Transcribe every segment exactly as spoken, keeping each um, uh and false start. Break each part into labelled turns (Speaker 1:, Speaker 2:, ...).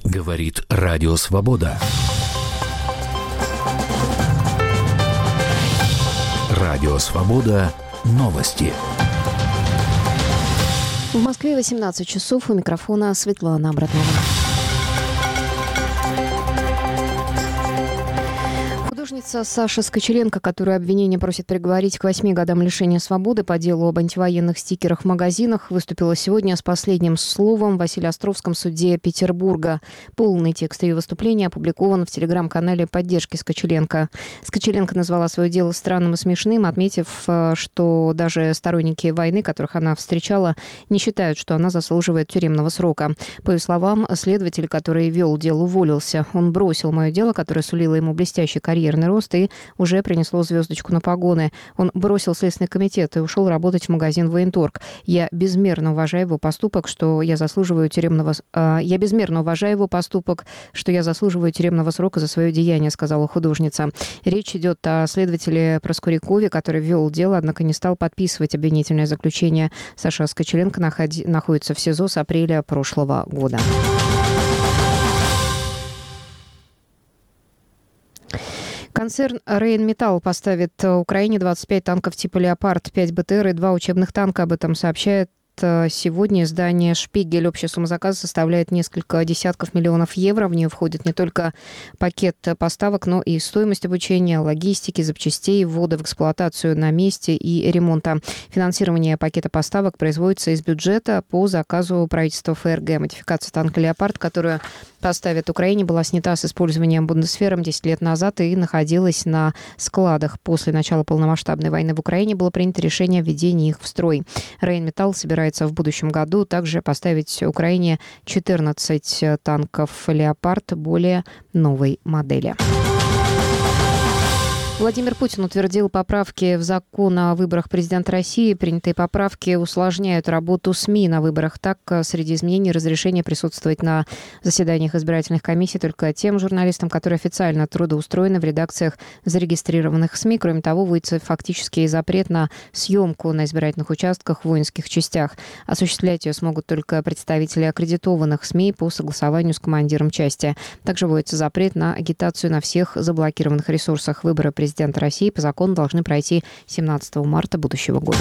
Speaker 1: Говорит Радио Свобода. Радио Свобода. Новости.
Speaker 2: В Москве восемнадцать часов. У микрофона Светлана Абратнова. Художница Саша Скочеленко, которую обвинение просит приговорить к восьми годам лишения свободы по делу об антивоенных стикерах в магазинах, выступила сегодня с последним словом в Василеостровском суде Петербурга. Полный текст ее выступления опубликован в телеграм-канале поддержки Скочеленко. Скочеленко назвала свое дело странным и смешным, отметив, что даже сторонники войны, которых она встречала, не считают, что она заслуживает тюремного срока. По ее словам, следователь, который вел дело, уволился. Он бросил мое дело, которое сулило ему блестящий карьерный рост и уже принесло звездочку на погоны. Он бросил Следственный комитет и ушел работать в магазин «Военторг». Я безмерно уважаю его поступок, что я заслуживаю тюремного... Э, я безмерно уважаю его поступок, что я заслуживаю тюремного срока за свое деяние, сказала художница. Речь идет о следователе Проскурякове, который вел дело, однако не стал подписывать обвинительное заключение. Саша Скочеленко находи... находится в СИЗО с апреля прошлого года. Концерн «Рейнметалл» поставит Украине двадцать пять танков типа «Леопард», пять БТР и два учебных танка. Об этом сообщает сегодня издание «Шпигель». Общая сумма заказа составляет несколько десятков миллионов евро. В нее входит не только пакет поставок, но и стоимость обучения, логистики, запчастей, ввода в эксплуатацию на месте и ремонта. Финансирование пакета поставок производится из бюджета по заказу правительства ФРГ. Модификация танка «Леопард», которую поставят Украине, была снята с использованием Бундесвером десять лет назад и находилась на складах. После начала полномасштабной войны в Украине было принято решение о введении их в строй. «Рейнметалл» собирается в будущем году также поставить Украине четырнадцать танков «Леопард» более новой модели. Владимир Путин утвердил поправки в закон о выборах президента России. Принятые поправки усложняют работу СМИ на выборах. Так, среди изменений разрешение присутствовать на заседаниях избирательных комиссий только тем журналистам, которые официально трудоустроены в редакциях зарегистрированных СМИ. Кроме того, вводится фактический запрет на съемку на избирательных участках в воинских частях. Осуществлять ее смогут только представители аккредитованных СМИ по согласованию с командиром части. Также вводится запрет на агитацию на всех заблокированных ресурсах. Выборы президента Президента России по закону должны пройти семнадцатого марта будущего года.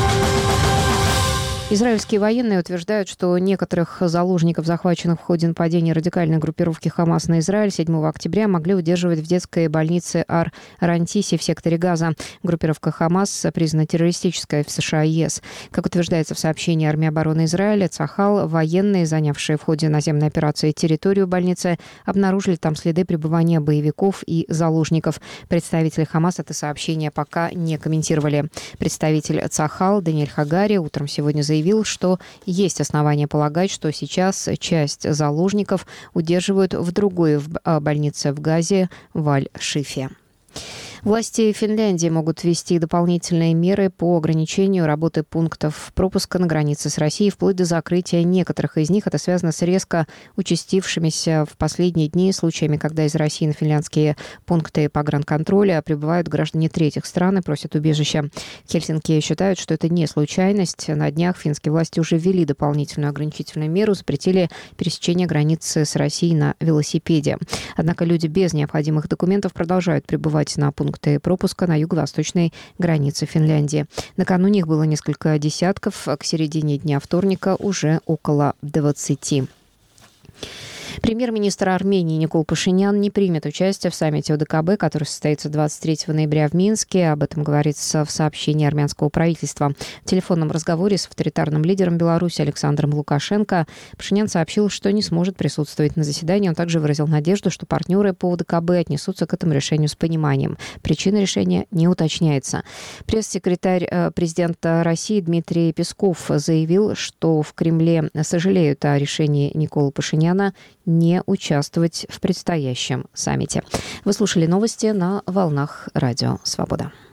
Speaker 2: Израильские военные утверждают, что некоторых заложников, захваченных в ходе нападения радикальной группировки «Хамас» на Израиль седьмого октября, могли удерживать в детской больнице Ар-Рантиси в секторе Газа. Группировка «Хамас» признана террористической в США и ЕС. Как утверждается в сообщении армии обороны Израиля, Цахал, военные, занявшие в ходе наземной операции территорию больницы, обнаружили там следы пребывания боевиков и заложников. Представители «Хамас» это сообщение пока не комментировали. Представитель Цахал Даниэль Хагари утром сегодня заявил, заявил, что есть основания полагать, что сейчас часть заложников удерживают в другой больнице в Газе, в Аль-Шифе. Власти Финляндии могут ввести дополнительные меры по ограничению работы пунктов пропуска на границе с Россией, вплоть до закрытия некоторых из них. Это связано с резко участившимися в последние дни случаями, когда из России на финляндские пункты погранконтроля прибывают граждане третьих стран и просят убежища. В Хельсинки считают, что это не случайность. На днях финские власти уже ввели дополнительную ограничительную меру, запретили пересечение границы с Россией на велосипеде. Однако люди без необходимых документов продолжают прибывать на пункты пункты пропуска на юго-восточной границе Финляндии. Накануне их было несколько десятков, а к середине дня вторника уже около двадцати. Премьер-министр Армении Никол Пашинян не примет участие в саммите ОДКБ, который состоится двадцать третьего ноября в Минске. Об этом говорится в сообщении армянского правительства. В телефонном разговоре с авторитарным лидером Беларуси Александром Лукашенко Пашинян сообщил, что не сможет присутствовать на заседании. Он также выразил надежду, что партнеры по ОДКБ отнесутся к этому решению с пониманием. Причина решения не уточняется. Пресс-секретарь президента России Дмитрий Песков заявил, что в Кремле сожалеют о решении Никола Пашиняна не участвовать в предстоящем саммите. Вы слушали новости на волнах Радио Свобода.